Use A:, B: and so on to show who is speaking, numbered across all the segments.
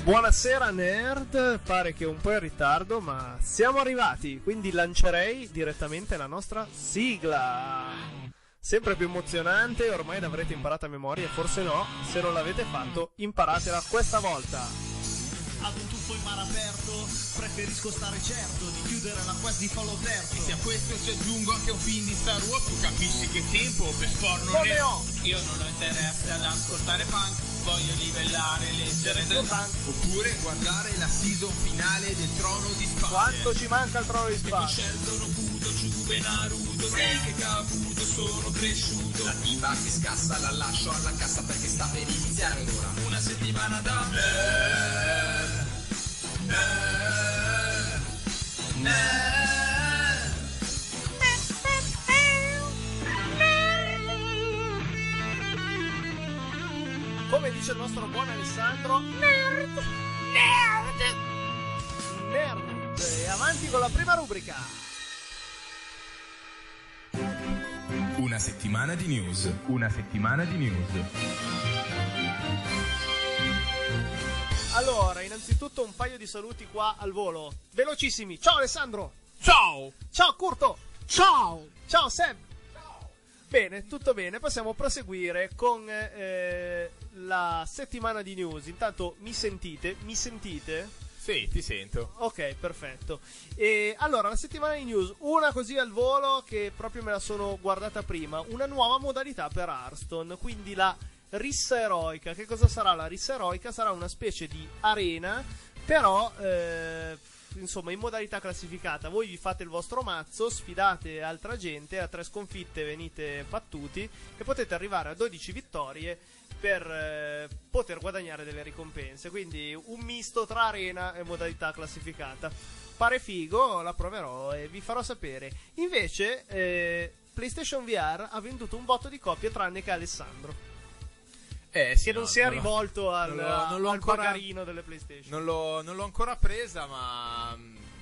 A: Buonasera nerd, pare che un po' in ritardo, ma siamo arrivati, quindi lancerei direttamente la nostra sigla. Sempre più emozionante, ormai l'avrete imparata a memoria, forse no, se non l'avete fatto, imparatela questa volta.
B: Ad un tuffo in mar aperto, preferisco stare certo di chiudere la quest di Fallout terzo.
C: E se a questo ci aggiungo anche un film di Star Wars, tu capisci che tempo per sport non
A: Come
C: ne
A: ho?
C: Io non ho interesse ad ascoltare punk, voglio livellare e leggere del punk. Oppure guardare la season finale del Trono di Spade.
A: Quanto ci manca il Trono di
C: E qui
A: Spade?
C: scelgono Budo, Giube, Naruto, Snake e Kabuto, sono cresciuto. La tipa che scassa la lascio alla cassa perché sta per iniziare ora. Una settimana da nerd.
A: Come dice il nostro buon Alessandro, nerd. E avanti con la prima rubrica.
C: Una settimana di news. Una settimana di news.
A: Allora, innanzitutto un paio di saluti qua al volo, velocissimi. Ciao Alessandro.
C: Ciao!
A: Ciao Curto.
B: Ciao!
A: Ciao Seb. Bene, tutto bene, possiamo proseguire con la settimana di news. Intanto mi sentite? Mi sentite?
C: Sì, ti sento.
A: Ok, perfetto. E allora, la settimana di news, una così al volo che proprio me la sono guardata prima, una nuova modalità per Hearthstone, quindi la rissa eroica. Che cosa sarà la rissa eroica? Sarà una specie di arena, però insomma in modalità classificata. Voi vi fate il vostro mazzo, sfidate altra gente, a 3 sconfitte venite battuti e potete arrivare a 12 vittorie per poter guadagnare delle ricompense. Quindi un misto tra arena e modalità classificata. Pare figo, la proverò e vi farò sapere. Invece PlayStation VR ha venduto un botto di copie tranne che Alessandro,
C: Sì,
A: che non si è rivolto al
C: ancora,
A: pagarino delle PlayStation.
C: Non l'ho ancora presa, ma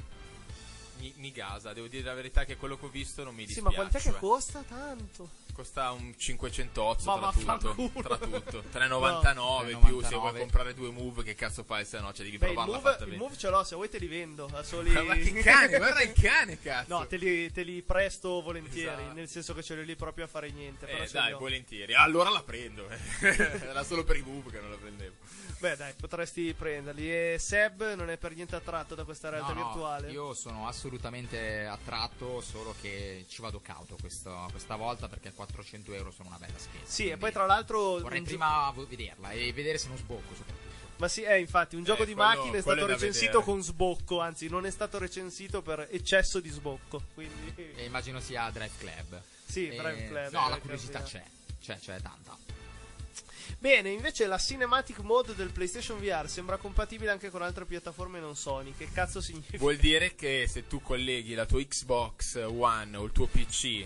C: mi gasa. Devo dire la verità che quello che ho visto non mi
A: Sì,
C: dispiace.
A: ma quant'è che costa tanto?
C: Costa un 508
A: Ma
C: tra
A: vaffanculo.
C: tutto. 3,99
D: No.
C: più se vuoi comprare 2 move, che cazzo fai se no? Cioè devi
A: Beh,
C: provarla fatta
A: il
C: bene.
A: move ce l'ho, se vuoi te li vendo a soli...
C: Ma che cane, guarda il cane, cazzo.
A: No, te li presto volentieri,
C: Esatto.
A: nel senso che ce li ho lì proprio a fare niente. Però ce li
C: Dai,
A: ho.
C: volentieri. Allora la prendo. Era solo per i move che non la prendevo.
A: Beh dai, potresti prenderli. E Seb non è per niente attratto da questa realtà
D: No,
A: virtuale?
D: io sono assolutamente attratto, solo che ci vado cauto questa volta perché 400 euro sono una bella spesa.
A: Sì, e
D: quindi
A: poi tra l'altro...
D: vorrei prima vederla e vedere se non sbocco soprattutto.
A: Ma sì, infatti, un gioco di
C: quello-
A: macchine è
C: quello
A: stato
C: è da
A: recensito
C: vedere.
A: con sbocco, anzi non è stato recensito per eccesso di sbocco, quindi...
D: E immagino sia Drive Club.
A: Sì, Drive Club.
D: No, la curiosità c'è tanta.
A: Bene, invece la Cinematic Mode del PlayStation VR sembra compatibile anche con altre piattaforme non Sony. Che cazzo significa?
C: Vuol dire che se tu colleghi la tua Xbox One o il tuo PC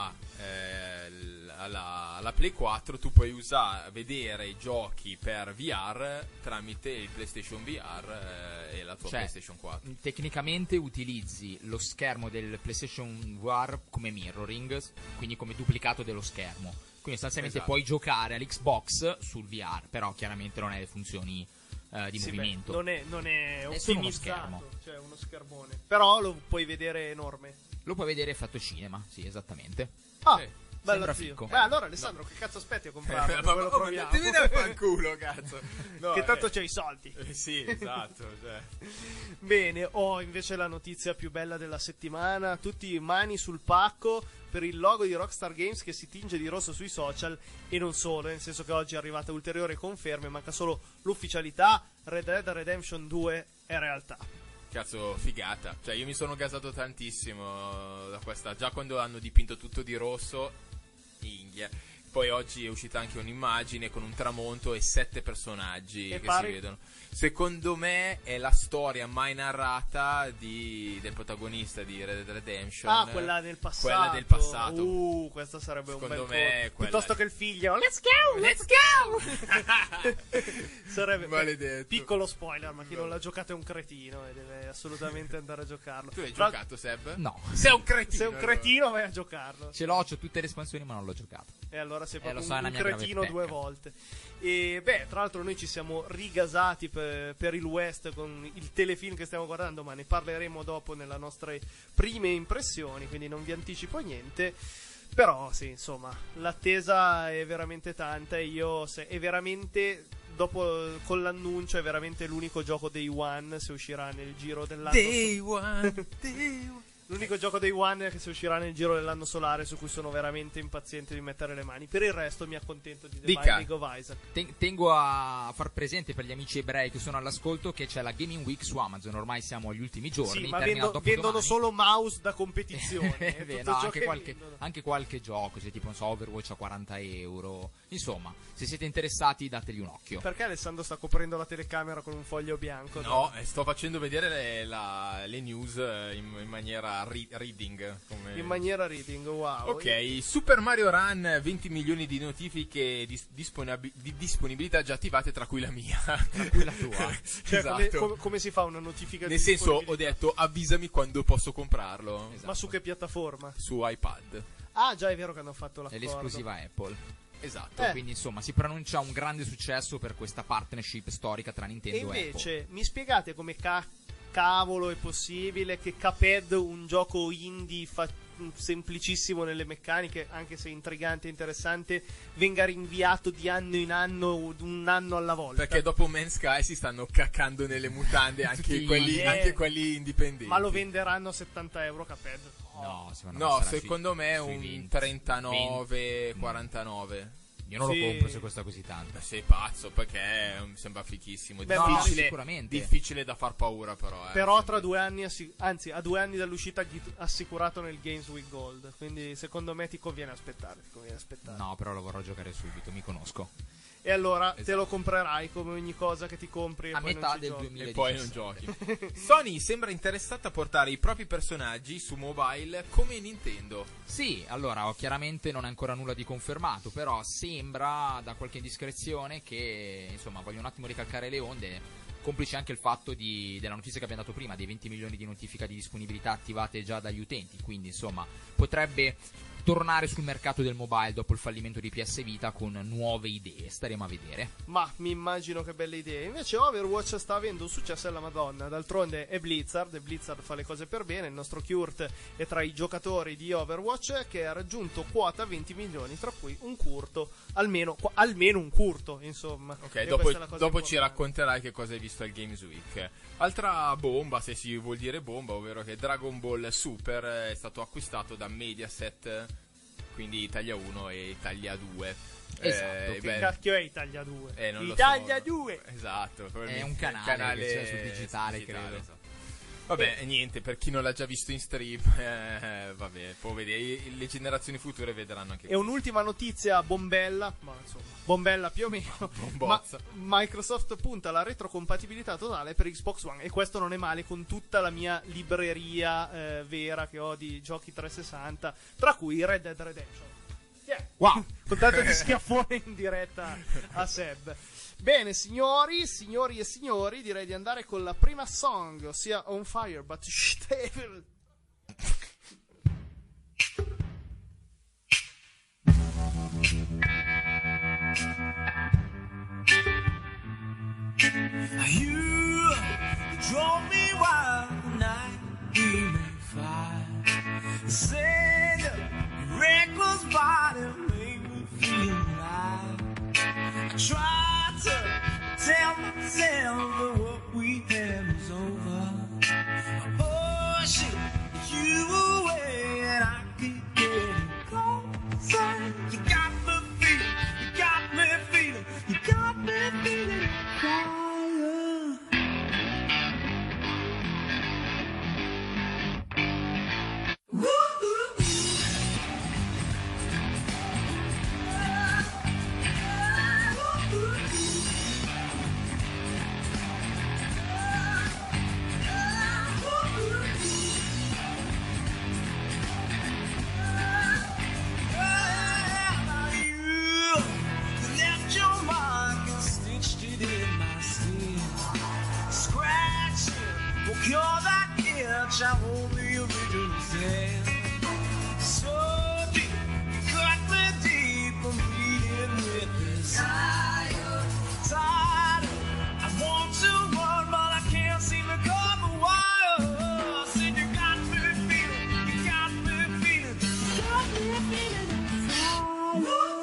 C: alla Play 4, tu puoi vedere i giochi per VR tramite il PlayStation VR e la tua PlayStation 4.
D: Tecnicamente utilizzi lo schermo del PlayStation VR come mirroring, quindi come duplicato dello schermo. Quindi sostanzialmente
C: Esatto.
D: puoi giocare all'Xbox sul VR, però chiaramente non hai le funzioni di
A: Sì,
D: movimento.
A: beh, non è
D: È solo uno
A: ottimizzato,
D: schermo.
A: cioè uno schermone. Però lo puoi vedere enorme.
D: Lo puoi vedere fatto cinema, sì, esattamente.
A: Ah,
C: Sì.
A: bello
D: Sembra
A: zio.
D: fico.
A: Beh, allora Alessandro, che cazzo aspetti a comprarlo?
C: Ma
A: Quello proviamo.
C: ti vede a fanculo, cazzo. No,
A: Che tanto c'hai i soldi.
C: sì, esatto. Cioè.
A: Bene, ho invece la notizia più bella della settimana. Tutti mani sul pacco per il logo di Rockstar Games che si tinge di rosso sui social. E non solo, nel senso che oggi è arrivata ulteriore conferma. Manca solo l'ufficialità. Red Dead Redemption 2 è realtà.
C: Cazzo, figata. Cioè, io mi sono gasato tantissimo da questa. Già quando hanno dipinto tutto di rosso, Inghia. Poi oggi è uscita anche un'immagine con un tramonto e 7 personaggi che si vedono. Secondo me è la storia mai narrata del protagonista di Red Dead Redemption.
A: Ah, quella del passato.
C: Quella del passato.
A: Questa sarebbe
C: Secondo
A: un bel
C: me
A: colpo.
C: quella-
A: Piuttosto che il figlio. Let's go! Sarebbe
C: Maledetto.
A: piccolo spoiler, ma chi non l'ha giocato è un cretino e deve assolutamente andare a giocarlo.
C: Tu hai
A: Tra-
C: giocato, Seb?
D: No.
C: Sei un cretino.
A: Sei un cretino, vai a giocarlo.
D: Ce l'ho, c'ho tutte le espansioni, ma non l'ho giocato.
A: E allora sei
D: lo
A: proprio
D: so, è una
A: un
D: mia grave
A: cretino
D: pecca.
A: 2 volte. E beh, tra l'altro noi ci siamo rigasati per il West con il telefilm che stiamo guardando, ma ne parleremo dopo nelle nostre prime impressioni, quindi non vi anticipo niente. Però sì, insomma, l'attesa è veramente tanta e è veramente, dopo con l'annuncio, è veramente l'unico gioco Day One se uscirà nel giro dell'anno.
C: Day one.
A: L'unico gioco Day One che se uscirà nel giro dell'anno solare, su cui sono veramente impaziente di mettere le mani. Per il resto mi accontento di The
C: Dica.
A: Binding of Isaac.
D: Tengo a far presente per gli amici ebrei che sono all'ascolto che c'è la Gaming Week su Amazon. Ormai siamo agli ultimi giorni.
A: Sì, ma
D: termina
A: vendono
D: dopodomani.
A: solo mouse da competizione. È
D: Beh,
A: tutto
D: no,
A: ciò
D: anche,
A: che
D: qualche,
A: vendono.
D: anche qualche gioco, cioè, tipo non so, Overwatch a 40 euro. Insomma, se siete interessati, dategli un occhio.
A: Perché Alessandro sta coprendo la telecamera con un foglio bianco?
C: No, sto facendo vedere le news in maniera reading. Come...
A: In maniera reading, wow.
C: Ok, Super Mario Run, 20 milioni di notifiche di disponibilità già attivate, tra cui la mia.
D: Tra cui la tua.
A: Cioè,
C: Esatto.
A: come si fa una notifica
C: Nel
A: di
C: senso, ho
A: disponibilità?
C: detto avvisami quando posso comprarlo.
D: Esatto.
A: Ma su che piattaforma?
C: Su iPad.
A: Ah, già è vero che hanno fatto
D: È
A: l'accordo.
D: l'esclusiva Apple.
C: Esatto.
D: Quindi insomma si pronuncia un grande successo per questa partnership storica tra
A: E
D: Nintendo e Apple.
A: invece, mi spiegate come cavolo è possibile che Cuphead, un gioco indie semplicissimo nelle meccaniche, anche se intrigante e interessante, venga rinviato di anno in anno, un anno alla volta?
C: Perché dopo Man's Sky si stanno caccando nelle mutande anche,
D: Sì.
C: anche quelli indipendenti.
A: Ma lo venderanno a 70 euro Cuphead?
D: No, secondo
C: No,
D: sarà
C: secondo me è
D: sui
C: un
D: 20,
C: 39, 49.
D: Io non
A: Sì.
D: lo compro se costa così tanto.
C: Sei pazzo, perché mi sembra fichissimo.
A: Beh,
D: No,
C: Difficile,
D: sicuramente.
C: difficile da far paura, però.
A: Però tra 2 anni, anzi a 2 anni dall'uscita assicurato nel Games with Gold. Quindi secondo me ti conviene aspettare.
D: No, però lo vorrò giocare subito, mi conosco.
A: E allora te
C: Esatto.
A: lo comprerai come ogni cosa che ti compri e
D: A
A: poi
D: metà
A: non ci
D: del
A: giochi.
D: 2017.
C: E poi non giochi. Sony sembra interessata a portare i propri personaggi su mobile come Nintendo.
D: Sì, allora chiaramente non è ancora nulla di confermato, però sembra da qualche indiscrezione che insomma voglio un attimo ricalcare le onde, complice anche il fatto della notizia che abbiamo dato prima, dei 20 milioni di notifiche di disponibilità attivate già dagli utenti, quindi insomma potrebbe tornare sul mercato del mobile dopo il fallimento di PS Vita con nuove idee, staremo a vedere.
A: Ma mi immagino che belle idee. Invece Overwatch sta avendo un successo alla Madonna. D'altronde è Blizzard, e Blizzard fa le cose per bene. Il nostro Kurt è tra i giocatori di Overwatch, che ha raggiunto quota 20 milioni, tra cui un curto, almeno un curto, insomma.
C: Ok,
A: E
C: dopo
A: questa è la cosa
C: ci
A: importante.
C: racconterai che cosa hai visto al Games Week. Altra bomba, se si vuol dire bomba, ovvero che Dragon Ball Super è stato acquistato da Mediaset, quindi Italia 1 e Italia 2.
D: Esatto,
A: Che
C: beh,
A: cacchio è Italia 2?
C: non lo
A: Italia
C: so.
A: 2!
C: Esatto,
D: È un canale che c'è sul digitale, credo.
C: esatto. Vabbè, niente, per chi non l'ha già visto in stream, vabbè, può vedere. Le generazioni future vedranno anche
A: E un'ultima notizia bombella, ma insomma, bombella più o meno.
C: Bombozza.
A: Microsoft punta alla retrocompatibilità totale per Xbox One, e questo non è male, con tutta la mia libreria vera che ho di giochi 360, tra cui Red Dead Redemption. Yeah.
D: Wow!
A: Con tanto di schiaffone in diretta a Seb. Bene, signori e signori, direi di andare con la prima song, ossia On Fire, but stable.
B: You drove me wild night, we may fly. Send your reckless body made me feel alive. I tried to tell myself that what we had was over. I pushed you away and I keep getting closer. You got me feeling, you got me feeling, you got me feeling fire. You're that itch I only originals had. So deep, cut me deep, I'm bleeding with desire. Tired, I want to run, but I can't seem to cut the wire. Said you got me feeling, you got me feeling, you got me feeling inside.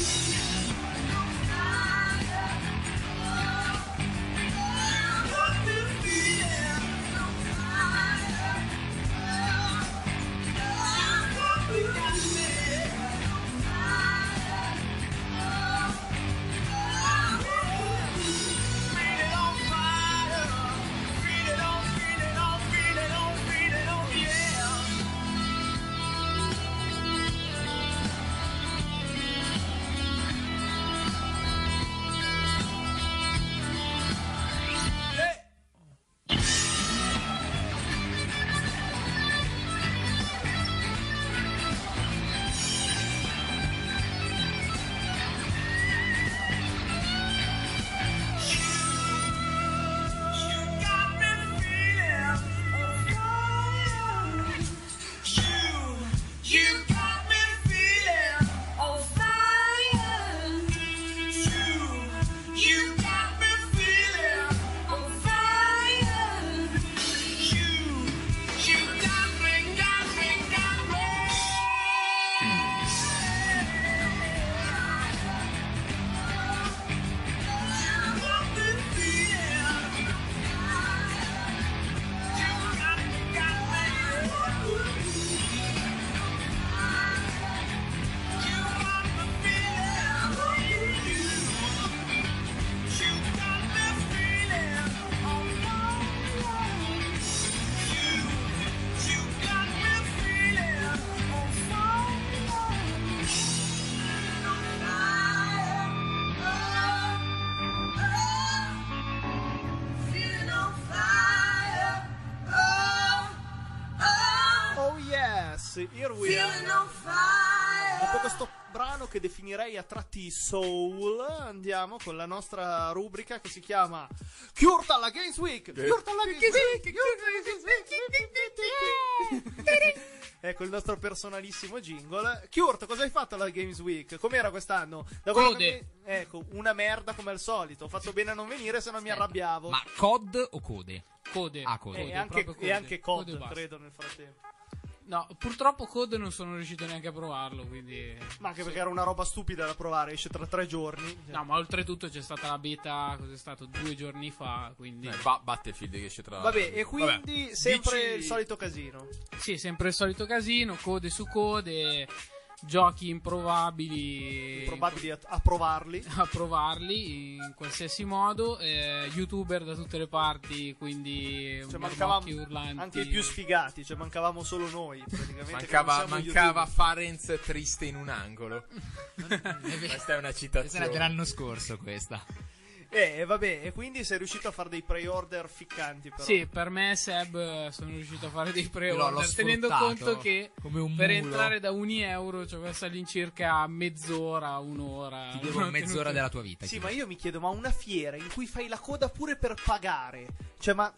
A: Here we are. Dopo questo brano che definirei a tratti soul, andiamo con la nostra rubrica che si chiama Chiurta alla Games Week. Chiurta alla Games Week. Ecco il nostro personalissimo jingle. Chiurta, cosa hai fatto alla Games Week? Com'era quest'anno? Ecco, una merda come al solito. Ho fatto bene a non venire, se no mi arrabbiavo.
D: Ma COD o code?
E: Code.
D: Ah, code.
A: E anche COD,
E: Code
A: credo, nel frattempo.
E: No, purtroppo Code non sono riuscito neanche a provarlo, quindi...
A: Ma anche perché era una roba stupida da provare, esce tra 3 giorni.
E: No, ma oltretutto c'è stata la beta, cos'è stato, 2 giorni fa, quindi...
C: Battlefield che esce tra...
A: Vabbè, e quindi sempre il solito casino.
E: Sì, sempre il solito casino, code su code, giochi improbabili...
A: Improbabili a provarli.
E: A provarli in qualsiasi modo, youtuber da tutte le parti, quindi
A: mancavamo
E: urlanti.
A: Anche i più sfigati, cioè mancavamo solo noi praticamente.
C: Mancava Farenz triste in un angolo. Questa è una citazione.
D: Questa era dell'anno scorso, questa.
A: Vabbè, e quindi sei riuscito a fare dei pre-order ficcanti però.
E: Sì, per me Seb sono riuscito a fare dei
D: L'ho
E: pre-order, tenendo conto che
D: come un
E: per
D: mulo.
E: entrare da €1 ci ho messo all'incirca mezz'ora, un'ora.
D: Ti devo mezz'ora della tua vita.
A: Sì, ma io mi chiedo, ma una fiera in cui fai la coda pure per pagare, cioè ma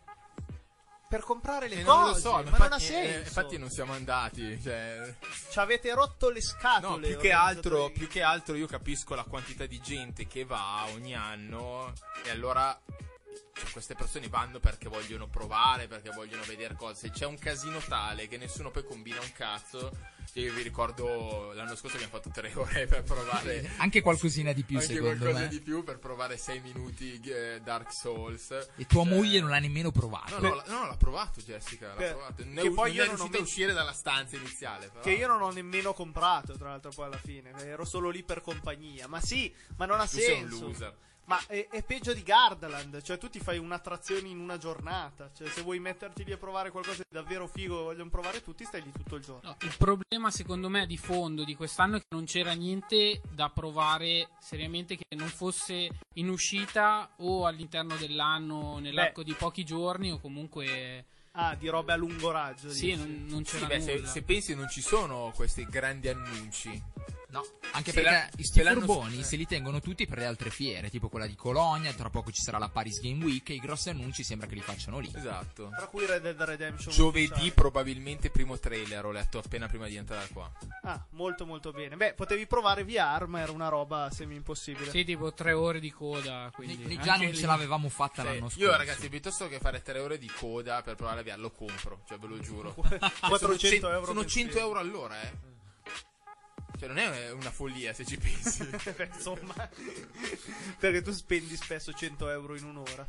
A: per comprare le
C: non
A: cose,
C: lo so,
A: ma
C: infatti,
A: non ha senso.
C: infatti non siamo andati, cioè...
A: Ci avete rotto le
C: No,
A: scatole.
C: più che altro io capisco la quantità di gente che va ogni anno e allora cioè, queste persone vanno perché vogliono provare, perché vogliono vedere cose. C'è un casino tale che nessuno poi combina un cazzo. Io vi ricordo l'anno scorso abbiamo fatto 3 ore per provare
D: anche qualcosina di più,
C: anche
D: secondo
C: qualcosa
D: me.
C: di più per provare 6 minuti Dark Souls.
D: E tua moglie non l'ha nemmeno provato.
C: No, l'ha provato Jessica, l'ha
A: Che-
C: provato.
A: che poi io
C: non è
A: non ho
C: riuscita a uscire dalla stanza iniziale, però.
A: Che io non ho nemmeno comprato, tra l'altro, poi alla fine. Ero solo lì per compagnia. Ma sì, ma non ha
C: Tu sei un
A: senso.
C: loser.
A: Ma è peggio di Gardaland. Cioè, tu ti fai un'attrazione in una giornata. Cioè, se vuoi metterti lì a provare qualcosa di davvero figo e vogliono provare tutti, stai lì tutto il giorno.
E: No, il problema secondo me di fondo di quest'anno è che non c'era niente da provare seriamente che non fosse in uscita o all'interno dell'anno nell'arco di pochi giorni o comunque...
A: Ah, di robe a lungo raggio.
E: Sì,
A: dici.
E: non
C: Sì,
E: c'era
C: beh,
E: nulla.
C: se pensi non ci sono questi grandi annunci.
D: No, anche
C: Se
D: perché
C: se
D: sti
C: l'hanno-
D: furboni se li tengono tutti per le altre fiere, tipo quella di Colonia, tra poco ci sarà la Paris Game Week e i grossi annunci sembra che li facciano lì.
C: Esatto.
A: Tra cui Red Dead Redemption.
C: Giovedì
A: ufficiale.
C: probabilmente primo trailer, ho letto appena prima di entrare qua.
A: Ah, molto molto bene. Beh, potevi provare VR, ma era una roba semi impossibile.
E: Sì, tipo 3 ore di coda. Quindi
D: Noi già
E: anche
D: non
E: lì-
D: ce l'avevamo fatta
C: Sì,
D: l'anno scorso.
C: io ragazzi, piuttosto che fare 3 ore di coda per provare la VR, lo compro, cioè ve lo giuro.
A: 400 euro.
C: Sono
A: mensili.
C: 100 euro all'ora, eh. Cioè non è una follia se ci pensi.
A: Beh, insomma, perché tu spendi spesso 100 euro in un'ora.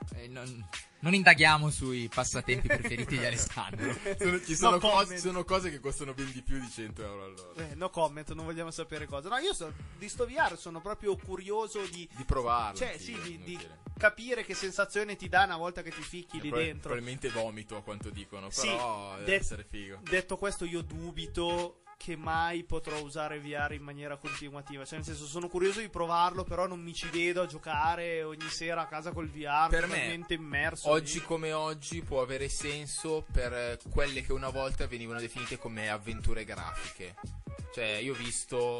D: Non indaghiamo sui passatempi preferiti di Alessandro.
C: Ci sono,
A: No comment.
C: ci sono cose che costano ben di più di 100 euro all'ora.
A: No comment, non vogliamo sapere cosa. No, io di sto VR sono proprio curioso di
C: Di provarlo.
A: cioè,
C: sì,
A: sì, di
C: inutile.
A: capire che sensazione ti dà una volta che ti ficchi lì dentro.
C: Probabilmente vomito a quanto dicono,
A: Sì,
C: però deve essere figo.
A: Detto questo, io dubito che mai potrò usare VR in maniera continuativa. Cioè, nel senso, sono curioso di provarlo, però non mi ci vedo a giocare ogni sera a casa col VR.
C: Per me,
A: totalmente immerso.
C: Oggi
A: lì.
C: come oggi può avere senso per quelle che una volta venivano definite come avventure grafiche. Cioè, io ho visto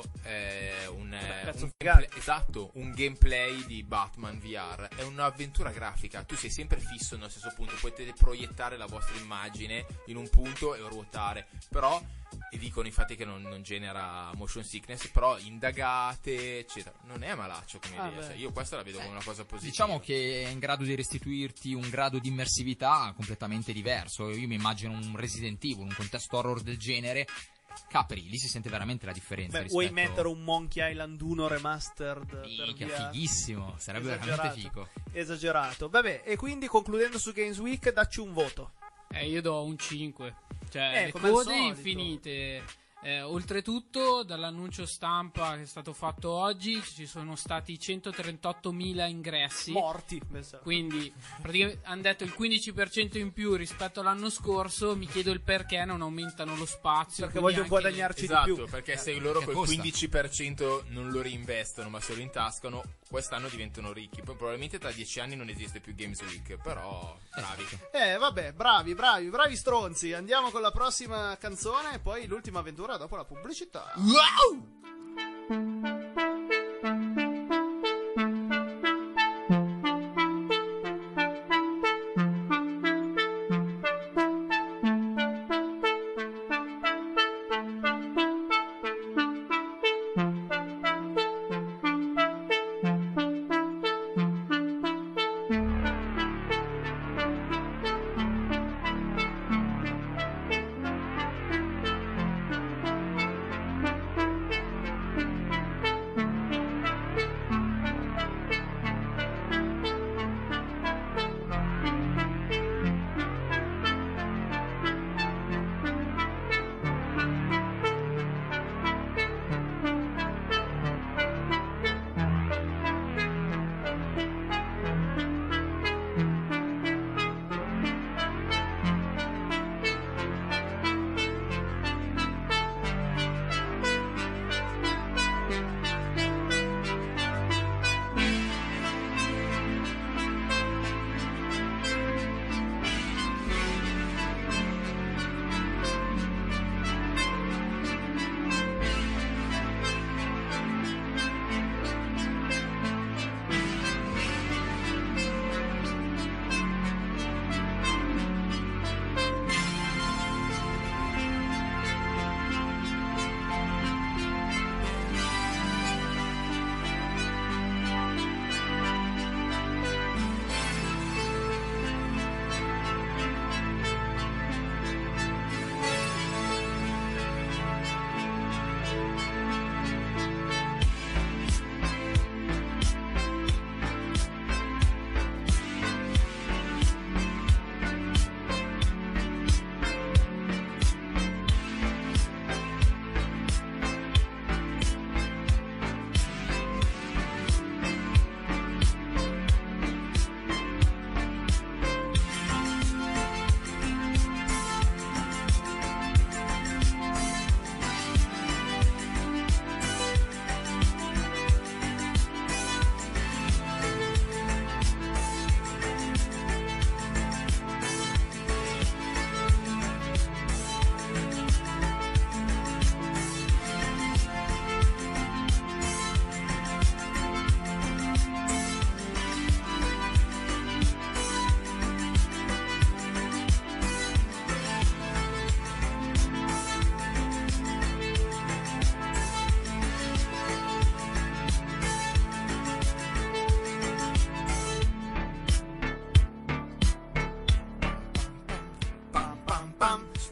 A: cazzo,
C: esatto, un gameplay di Batman VR. È un'avventura grafica. Tu sei sempre fisso nello stesso punto. Potete proiettare la vostra immagine in un punto e ruotare. Però, e dicono infatti che non genera motion sickness, però indagate, eccetera. Non è malaccio come idea.
A: beh.
C: Cioè, io questa la vedo come una cosa positiva.
D: Diciamo che è in grado di restituirti un grado di immersività completamente diverso. Io mi immagino un Resident Evil, un contesto horror del genere. Capri, lì si sente veramente la differenza.
A: Beh, vuoi
D: rispetto...
A: mettere un Monkey Island 1 remastered per
D: Minchia,
A: VR?
D: fighissimo, sarebbe
A: Esagerato.
D: veramente figo.
A: Esagerato. Vabbè, e quindi concludendo su Games Week, dacci un voto.
E: Io do un 5. Cioè, le
A: come al
E: code
A: solito.
E: infinite. Oltretutto, dall'annuncio stampa che è stato fatto oggi, ci sono stati 138.000 ingressi.
A: Morti. pensavo.
E: Quindi, praticamente hanno detto il 15% in più rispetto all'anno scorso. Mi chiedo il perché non aumentano lo spazio.
A: Perché
E: quindi
A: vogliono
E: anche-
A: guadagnarci di
C: Esatto,
A: più.
C: perché se loro
D: che
C: quel
D: costa.
C: 15% non lo reinvestono ma se lo intascano, quest'anno diventano ricchi. Poi probabilmente tra 10 anni non esiste più Games Week, però bravi.
A: Vabbè, bravi stronzi. Andiamo con la prossima canzone e poi l'ultima avventura dopo la pubblicità.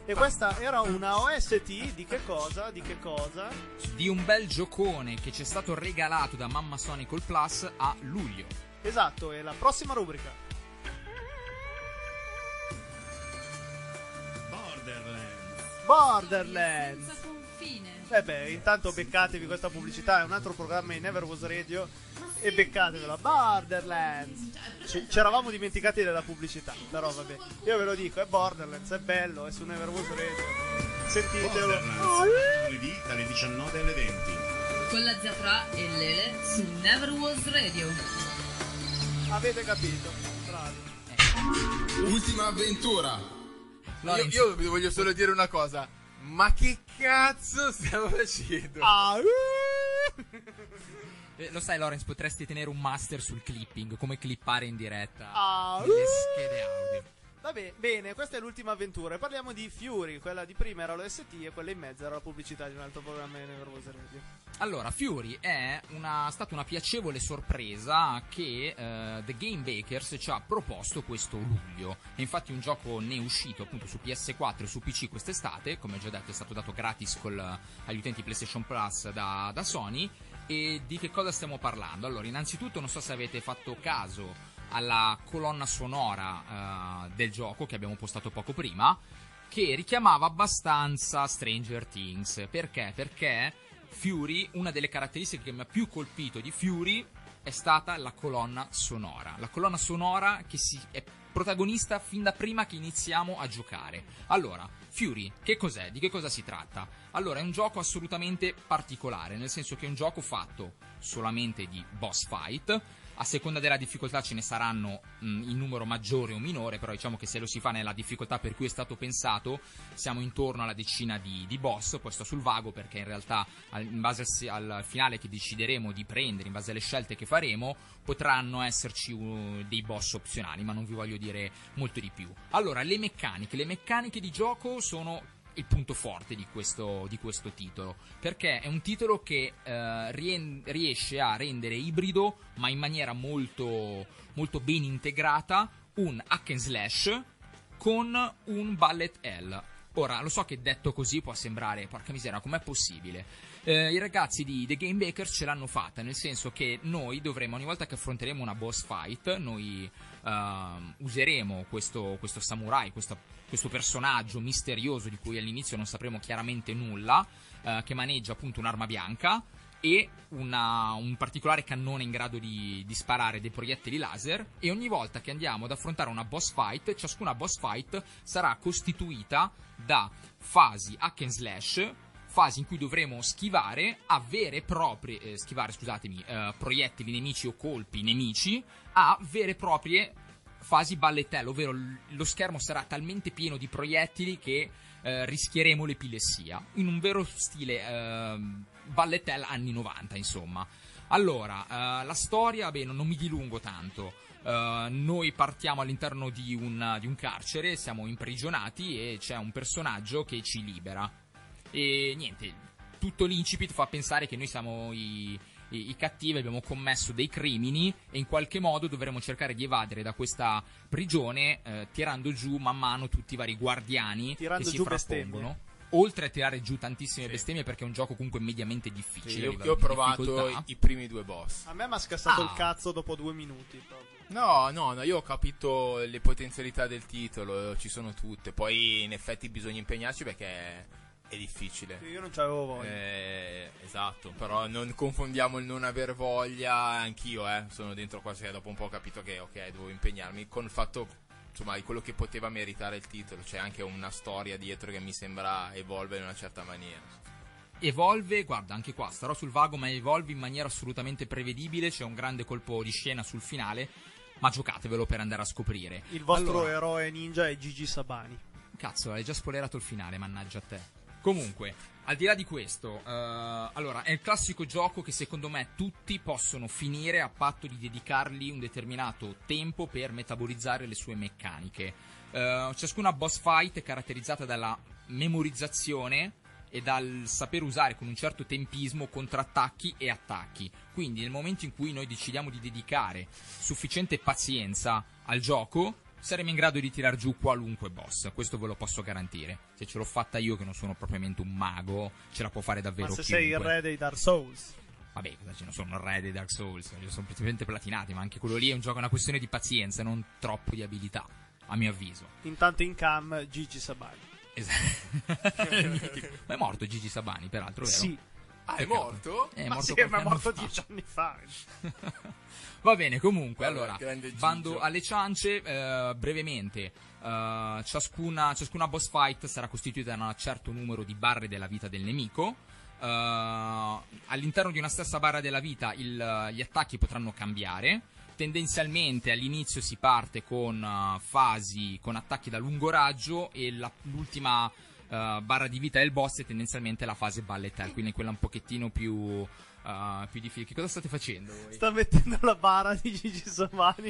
A: E questa era una OST di che cosa? Di che cosa?
D: Di un bel giocone che ci è stato regalato da Mamma Sony col Plus a luglio.
A: Esatto, e la prossima rubrica. Borderlands.
F: Senza confine.
A: Intanto beccatevi questa pubblicità, è un altro programma in Never Was Radio e beccatevela. Borderlands. Ci eravamo dimenticati della pubblicità, però vabbè. Io ve lo dico, è Borderlands, è bello, è su Never Was Radio. Sentitelo.
G: Lunedì dalle 19 alle 20.
F: Con la zia Tra e Lele su Never Was Radio.
A: Avete capito? Bravi.
H: Ultima avventura.
C: Io vi voglio solo dire una cosa. Ma che cazzo stiamo facendo?
D: Lo sai, Lorenz, potresti tenere un master sul clipping, come clippare in diretta
A: Ah,
D: le schede audio.
A: Vabbè, bene, questa è l'ultima avventura. Parliamo di Fury, quella di prima era l'OST e quella in mezzo era la pubblicità di un altro programma di Never Was Radio.
D: Allora, Fury è stata una piacevole sorpresa che The Game Bakers ci ha proposto questo luglio. E infatti un gioco ne è uscito appunto su PS4 e su PC quest'estate, come ho già detto è stato dato gratis agli utenti PlayStation Plus da Sony. E di che cosa stiamo parlando? Allora, innanzitutto non so se avete fatto caso alla colonna sonora del gioco che abbiamo postato poco prima, che richiamava abbastanza Stranger Things. Perché? Perché Fury, una delle caratteristiche che mi ha più colpito di Fury è stata la colonna sonora. La colonna sonora che è protagonista fin da prima che iniziamo a giocare. Allora, Fury, che cos'è? Di che cosa si tratta? Allora, è un gioco assolutamente particolare, nel senso che è un gioco fatto solamente di boss fight. A seconda della difficoltà ce ne saranno in numero maggiore o minore, però diciamo che se lo si fa nella difficoltà per cui è stato pensato siamo intorno alla decina di boss. Poi sto sul vago perché in realtà in base al finale che decideremo di prendere, in base alle scelte che faremo, potranno esserci dei boss opzionali, ma non vi voglio dire molto di più. Allora, le meccaniche di gioco sono il punto forte di questo titolo, perché è un titolo che riesce a rendere ibrido, ma in maniera molto, molto ben integrata, un hack and slash con un bullet hell. Ora, lo so che detto così può sembrare, porca misera, com'è possibile? I ragazzi di The Game Bakers ce l'hanno fatta, nel senso che noi dovremo, ogni volta che affronteremo una boss fight, noi useremo questo samurai, questo personaggio misterioso di cui all'inizio non sapremo chiaramente nulla, che maneggia appunto un'arma bianca e un particolare cannone in grado di sparare dei proiettili laser, e ogni volta che andiamo ad affrontare una boss fight, ciascuna boss fight sarà costituita da fasi hack and slash, fasi in cui dovremo schivare a vere e proprie proiettili nemici o colpi nemici, a vere e proprie fasi ballettello, ovvero lo schermo sarà talmente pieno di proiettili che rischieremo l'epilessia, in un vero stile ballettel anni 90, insomma. Allora, la storia, non mi dilungo tanto. Noi partiamo all'interno di un carcere, siamo imprigionati e c'è un personaggio che ci libera. E niente, tutto l'incipit fa pensare che noi siamo i cattivi, abbiamo commesso dei crimini e in qualche modo dovremo cercare di evadere da questa prigione, tirando giù man mano tutti i vari guardiani che si frappongono. Oltre a tirare giù tantissime bestemmie, perché è un gioco comunque mediamente difficile.
C: Io ho provato i primi due boss.
A: A me mi ha scassato il cazzo dopo 2 minuti proprio.
C: No, io ho capito le potenzialità del titolo, ci sono tutte. Poi in effetti bisogna impegnarci perché è difficile.
A: Io non c'avevo voglia.
C: Esatto, però non confondiamo il non aver voglia. Anch'io sono dentro qua, se dopo un po' ho capito che ok, devo impegnarmi, con il fatto, insomma, di quello che poteva meritare il titolo. C'è anche una storia dietro che mi sembra evolve in una certa maniera.
D: Evolve, guarda, anche qua starò sul vago, ma evolve in maniera assolutamente prevedibile. C'è un grande colpo di scena sul finale, ma giocatevelo per andare a scoprire.
A: Il vostro eroe ninja è Gigi Sabani.
D: Cazzo, hai già spoilerato il finale, mannaggia a te. Comunque, al di là di questo, allora, è il classico gioco che secondo me tutti possono finire a patto di dedicargli un determinato tempo per metabolizzare le sue meccaniche. Ciascuna boss fight è caratterizzata dalla memorizzazione e dal saper usare con un certo tempismo contrattacchi e attacchi. Quindi nel momento in cui noi decidiamo di dedicare sufficiente pazienza al gioco, saremo in grado di tirar giù qualunque boss, questo ve lo posso garantire. Se ce l'ho fatta io, che non sono propriamente un mago, ce la può fare davvero
A: Ma se
D: chiunque.
A: sei il re dei Dark Souls.
D: Vabbè, cosa ce ne sono, il re dei Dark Souls, li sono semplicemente platinati, ma anche quello lì è un gioco, è una questione di pazienza, non troppo di abilità, a mio avviso.
A: Intanto in cam Gigi Sabani.
D: Esatto. Ma è morto Gigi Sabani, peraltro, vero?
A: Sì.
C: Ah, è morto?
D: È
A: Ma
D: morto
A: sì,
D: qualche
A: ma è
D: anno
A: morto
D: fa.
A: 10 anni fa.
D: Va bene, comunque,
C: Vabbè,
D: allora,
C: grande Gigio.
D: bando alle ciance, brevemente, ciascuna boss fight sarà costituita da un certo numero di barre della vita del nemico. All'interno di una stessa barra della vita gli attacchi potranno cambiare. Tendenzialmente all'inizio si parte con fasi con attacchi da lungo raggio e l'ultima barra di vita del boss è tendenzialmente la fase bullet hell, quindi quella un pochettino più difficile. Che cosa state facendo voi?
A: Sta mettendo la bara di Gigi Sabani.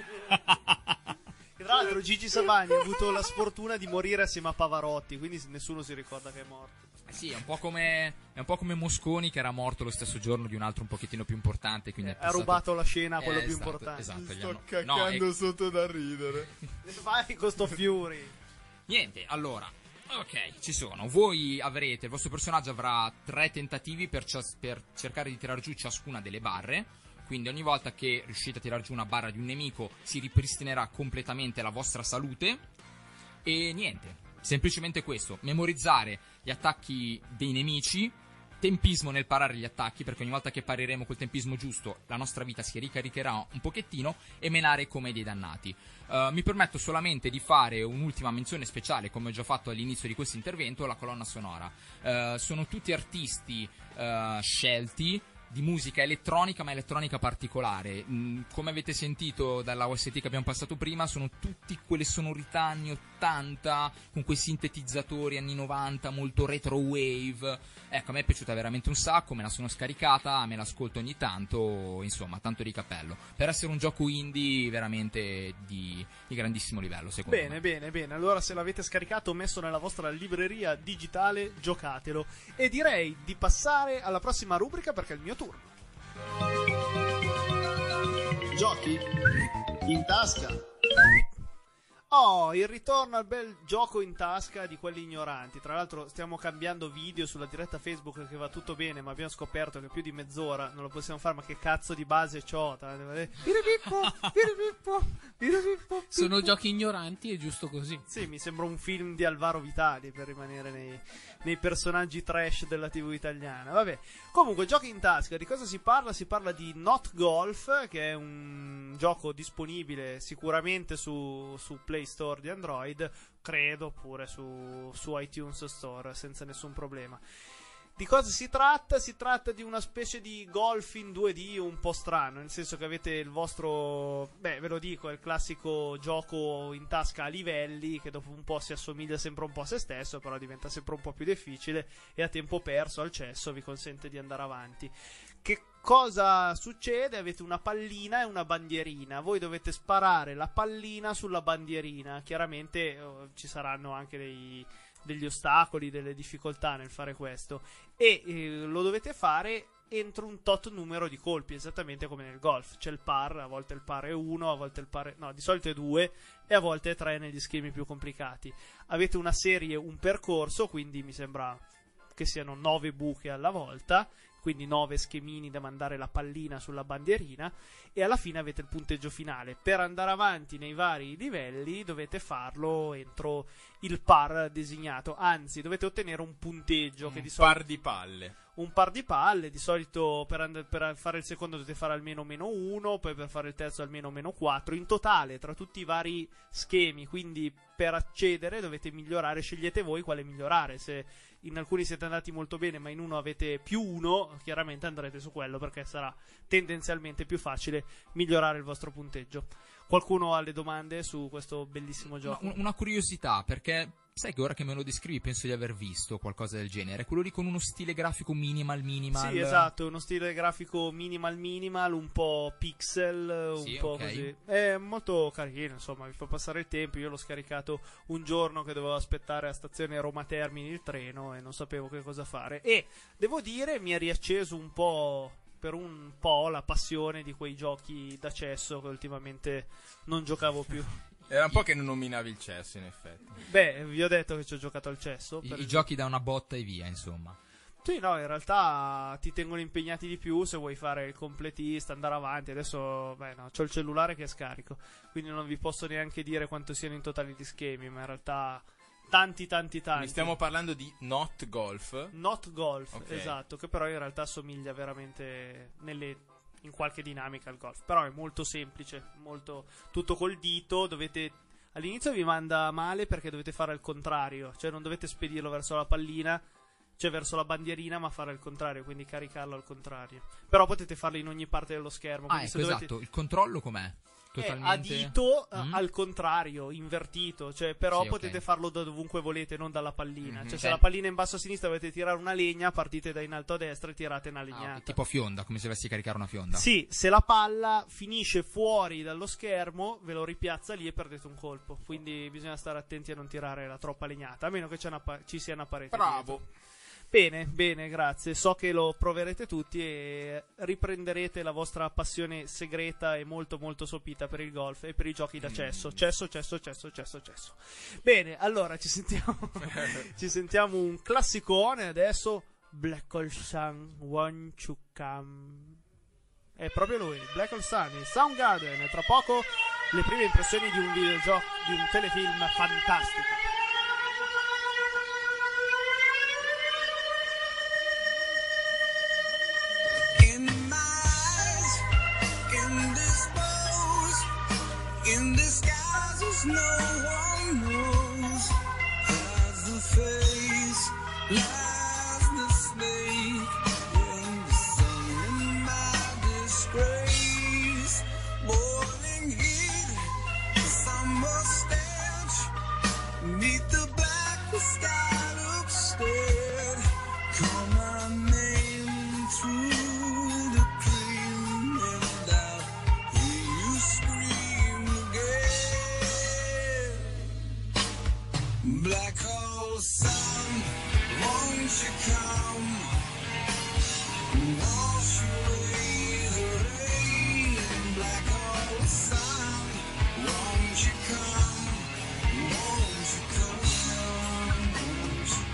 A: Tra l'altro Gigi Sabani ha avuto la sfortuna di morire assieme a Pavarotti, quindi nessuno si ricorda che è morto.
D: Sì, è un po' come Mosconi, che era morto lo stesso giorno di un altro un pochettino più importante, quindi è
A: Ha
D: passato...
A: rubato la scena a quello più
D: esatto,
A: importante.
D: esatto, gli
C: Sto
D: hanno-
C: cacando
D: no,
C: sotto da ridere.
A: Vai con sto Fury.
D: niente, allora, ok, ci sono. Voi avrete, il vostro personaggio avrà 3 tentativi per cercare di tirar giù ciascuna delle barre. Quindi ogni volta che riuscite a tirar giù una barra di un nemico si ripristinerà completamente la vostra salute. E niente, semplicemente questo: memorizzare gli attacchi dei nemici, tempismo nel parare gli attacchi, perché ogni volta che pareremo col tempismo giusto la nostra vita si ricaricherà un pochettino, e menare come dei dannati. Mi permetto solamente di fare un'ultima menzione speciale, come ho già fatto all'inizio di questo intervento: la colonna sonora. Sono tutti artisti scelti di musica elettronica, ma elettronica particolare. Come avete sentito dalla OST che abbiamo passato prima, sono tutti quelle sonorità anni 80 con quei sintetizzatori anni 90 molto retro wave. Ecco, a me è piaciuta veramente un sacco, me la sono scaricata, me l'ascolto ogni tanto, insomma, tanto di cappello. Per essere un gioco indie veramente di grandissimo livello, secondo me.
A: Bene. Allora, se l'avete scaricato o messo nella vostra libreria digitale, giocatelo. E direi di passare alla prossima rubrica, perché è il mio turno.
H: Giochi in tasca.
A: Oh, il ritorno al bel gioco in tasca di quelli ignoranti. Tra l'altro stiamo cambiando video sulla diretta Facebook, che va tutto bene, ma abbiamo scoperto che più di mezz'ora non lo possiamo fare. Ma che cazzo di base c'ho?
E: Sono giochi ignoranti, è giusto così.
A: Sì, mi sembra un film di Alvaro Vitali, per rimanere nei personaggi trash della TV italiana. Vabbè, comunque, giochi in tasca. Di cosa si parla? Si parla di Not Golf, che è un gioco disponibile sicuramente su Play Store di Android, credo pure su iTunes Store, senza nessun problema. Di cosa si tratta? Si tratta di una specie di golf in 2D un po' strano, nel senso che avete il vostro, ve lo dico, è il classico gioco in tasca a livelli, che dopo un po' si assomiglia sempre un po' a se stesso, però diventa sempre un po' più difficile, e a tempo perso al cesso vi consente di andare avanti. Che cosa succede? Avete una pallina e una bandierina. Voi dovete sparare la pallina sulla bandierina. Chiaramente ci saranno anche degli ostacoli, delle difficoltà nel fare questo. E lo dovete fare entro un tot numero di colpi, esattamente come nel golf. C'è il par, a volte il par è 1, a volte il par no, di solito è 2 e a volte è 3 negli schemi più complicati. Avete una serie, un percorso, quindi mi sembra che siano 9 buche alla volta, quindi 9 schemini da mandare la pallina sulla bandierina, e alla fine avete il punteggio finale. Per andare avanti nei vari livelli dovete farlo entro il par designato, anzi dovete ottenere un punteggio che di solito...
C: Par di palle.
A: Un par di palle, di solito per fare il secondo dovete fare almeno -1, poi per fare il terzo almeno -4, in totale tra tutti i vari schemi. Quindi per accedere dovete migliorare, scegliete voi quale migliorare. Se in alcuni siete andati molto bene ma in uno avete +1, chiaramente andrete su quello, perché sarà tendenzialmente più facile migliorare il vostro punteggio. Qualcuno ha le domande su questo bellissimo gioco?
D: Una curiosità, perché sai che ora che me lo descrivi penso di aver visto qualcosa del genere. Quello lì con uno stile grafico minimal.
A: Sì, esatto, uno stile grafico minimal, un po' pixel, un
D: sì,
A: po'
D: okay.
A: così. È molto carino, insomma, vi fa passare il tempo. Io l'ho scaricato un giorno che dovevo aspettare a stazione Roma Termini il treno e non sapevo che cosa fare. E devo dire, mi è riacceso un po'... per un po' la passione di quei giochi d'accesso che ultimamente non giocavo più.
C: Era un po' che non nominavi il cesso, in effetti.
A: Beh, vi ho detto che ci ho giocato al cesso.
D: I giochi da una botta e via, insomma.
A: Sì, no, in realtà ti tengono impegnati di più se vuoi fare il completista, andare avanti. Adesso, beh, no, c'ho il cellulare che è scarico, quindi non vi posso neanche dire quanto siano in totale gli schemi, ma in realtà tanti.
C: Quindi stiamo parlando di Not Golf.
A: Not Golf,
C: Okay.
A: esatto, che però in realtà assomiglia veramente in qualche dinamica al golf. Però è molto semplice, molto tutto col dito, all'inizio vi manda male perché dovete fare il contrario, cioè non dovete spedirlo verso la pallina, cioè verso la bandierina, ma fare il contrario, quindi caricarlo al contrario. Però potete farlo in ogni parte dello schermo.
D: Ah,
A: quindi
D: ecco,
A: se dovete...
D: esatto. Il controllo com'è? Totalmente...
A: a dito al contrario, invertito, cioè però
D: Sì,
A: potete
D: ok.
A: farlo da dovunque volete, non dalla pallina. Cioè se
D: Cioè-
A: la pallina è in basso a sinistra dovete tirare una legna, partite da in alto a destra e tirate una legnata.
D: Tipo fionda, come se avessi caricare una fionda.
A: Sì, se la palla finisce fuori dallo schermo, ve lo ripiazza lì e perdete un colpo. Quindi bisogna stare attenti a non tirare la troppa legnata, a meno che ci sia una parete.
C: Bravo.
A: dietro. Bene, grazie. So che lo proverete tutti e riprenderete la vostra passione segreta e molto molto sopita per il golf e per i giochi da cesso. Cesso. Bene, allora ci sentiamo un classicone adesso. Black Hole Sun, Won't You Come? È proprio lui, Black Hole Sun, in Soundgarden. E tra poco le prime impressioni di un videogioco, di un telefilm fantastico.
B: In disguises no one knows. As the face, lies the snake. In the sun, in my disgrace. Boiling heat, the summer stench. Neath the black, the sky looks dead. Call my name through the cream, and I'll hear you scream again. Black hole sun, won't you come? Wash away the rain. Black hole sun, won't you come? Won't you come? Won't you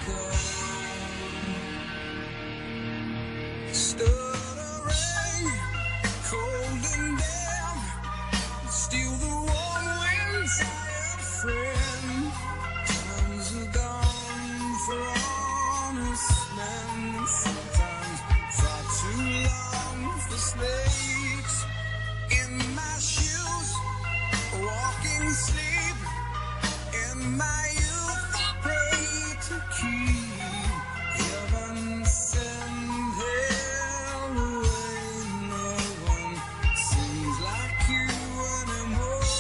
B: come? Stuttering, cold and damp, steal the warm winds, tired friend. Times are gone for honest men. Sometimes far too long for snakes. In my shoes, walking sleep. In my youth, I pray to keep heaven send hell away. No one seems like you anymore.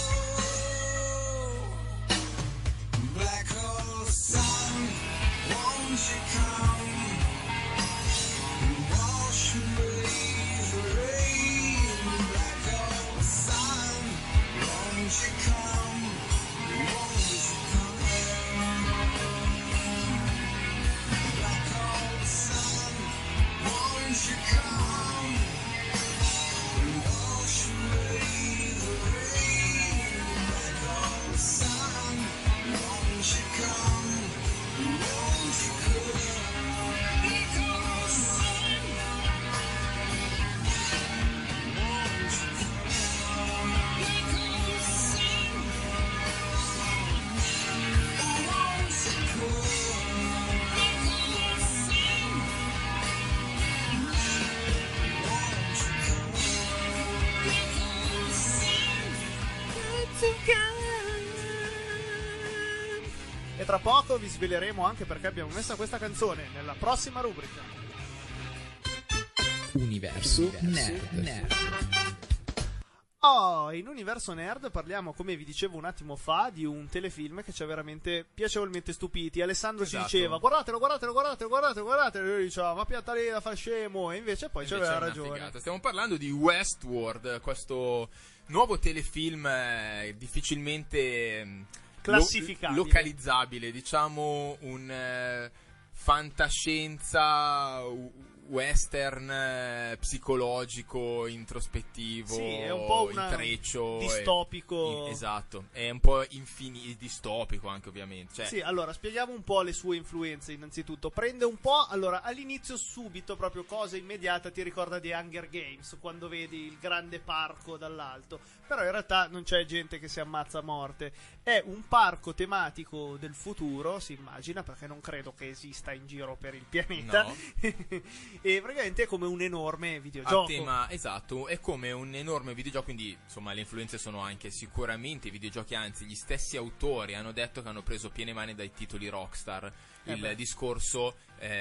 B: Black hole sun, won't you come? Wash away the rain. Black hole sun, won't you come? Won't you come? Black hole sun, won't you come? Wash away the rain. Black hole sun, won't you come? Won't you come? Black hole sun, won't you come? Black hole sun, won't you come? Black hole sun, won't you come? Black hole sun, won't you come?
A: E tra poco vi sveleremo anche perché abbiamo messo questa canzone nella prossima rubrica.
D: Universo nerd.
A: Oh, in Universo Nerd parliamo, come vi dicevo un attimo fa, di un telefilm che ci ha veramente piacevolmente stupiti. Alessandro
C: Esatto.
A: ci diceva guardatelo, e lui diceva ma piatta lì, la fa scemo, e invece poi
C: Invece
A: c'aveva
C: è una
A: ragione.
C: figata. Stiamo parlando di Westworld, questo nuovo telefilm difficilmente
A: Classificabile.
C: localizzabile, diciamo un fantascienza western psicologico, introspettivo,
A: Sì, è un po'
C: intreccio,
A: distopico.
C: esatto, è un po' distopico anche, ovviamente. Cioè,
A: Sì, allora spieghiamo un po' le sue influenze. Innanzitutto prende un po', allora all'inizio subito, proprio cosa immediata, ti ricorda di Hunger Games, quando vedi il grande parco dall'alto, però in realtà non c'è gente che si ammazza a morte, è un parco tematico del futuro, si immagina, perché non credo che esista in giro per il pianeta.
C: No.
A: E praticamente è come un enorme videogioco.
C: a tema, esatto, è come un enorme videogioco, quindi insomma le influenze sono anche sicuramente i videogiochi, anzi gli stessi autori hanno detto che hanno preso piene mani dai titoli Rockstar, il discorso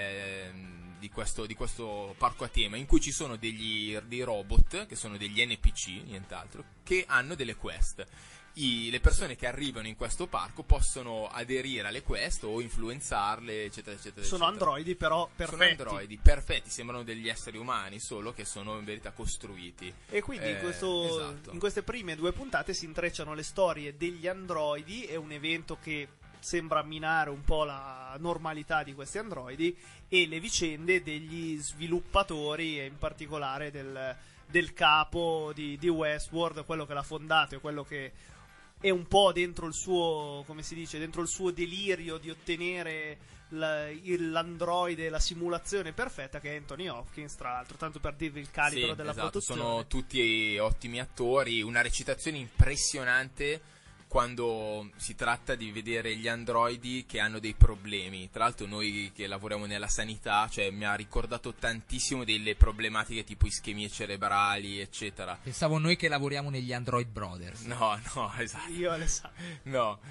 C: di questo parco a tema in cui ci sono dei robot che sono degli NPC, nient'altro, che hanno delle quest. Le persone che arrivano in questo parco possono aderire alle quest o influenzarle, eccetera, eccetera.
A: Sono androidi però perfetti.
C: Sono androidi perfetti, sembrano degli esseri umani, solo che sono in verità costruiti.
A: E quindi
C: esatto.
A: in queste prime 2 puntate si intrecciano le storie degli androidi, è un evento che sembra minare un po' la normalità di questi androidi, e le vicende degli sviluppatori, e in particolare del capo di Westworld, quello che l'ha fondato e quello che è un po' dentro il suo, come si dice, dentro il suo delirio di ottenere l'androide, la simulazione perfetta, che è Anthony Hopkins, tra l'altro, tanto per dirvi il calibro della
C: esatto,
A: produzione.
C: sono tutti ottimi attori, una recitazione impressionante quando si tratta di vedere gli androidi che hanno dei problemi. Tra l'altro noi che lavoriamo nella sanità, cioè mi ha ricordato tantissimo delle problematiche tipo ischemie cerebrali, eccetera.
D: Pensavo noi che lavoriamo negli Android Brothers.
C: No, esatto.
A: Io Alessandro.
C: No,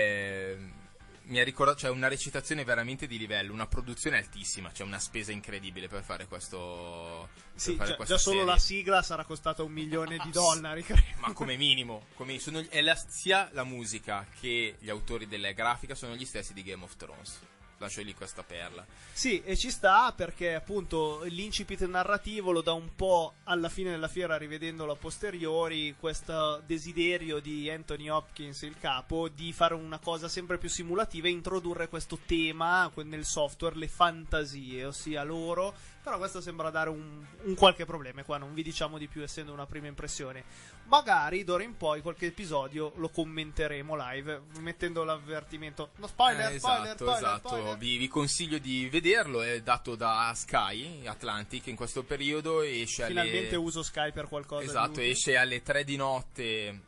C: mi ha ricordato, cioè una recitazione veramente di livello, una produzione altissima, cioè una spesa incredibile per fare questo.
A: Sì,
C: per fare questa
A: già solo
C: serie.
A: la sigla sarà costata $1 milione, credo.
C: Ma come minimo, sia la musica che gli autori della grafica sono gli stessi di Game of Thrones. Lascio lì questa perla.
A: Sì, e ci sta perché appunto l'incipit narrativo lo dà un po' alla fine della fiera, rivedendolo a posteriori, questo desiderio di Anthony Hopkins, il capo, di fare una cosa sempre più simulativa e introdurre questo tema nel software, le fantasie, ossia loro. Però questo sembra dare un qualche problema, qua non vi diciamo di più essendo una prima impressione. Magari d'ora in poi qualche episodio lo commenteremo live, mettendo l'avvertimento. No, spoiler.
C: Esatto. Vi consiglio di vederlo, è dato da Sky Atlantic in questo periodo, esce
A: finalmente uso Sky per qualcosa.
C: Esatto, esce alle 3 di notte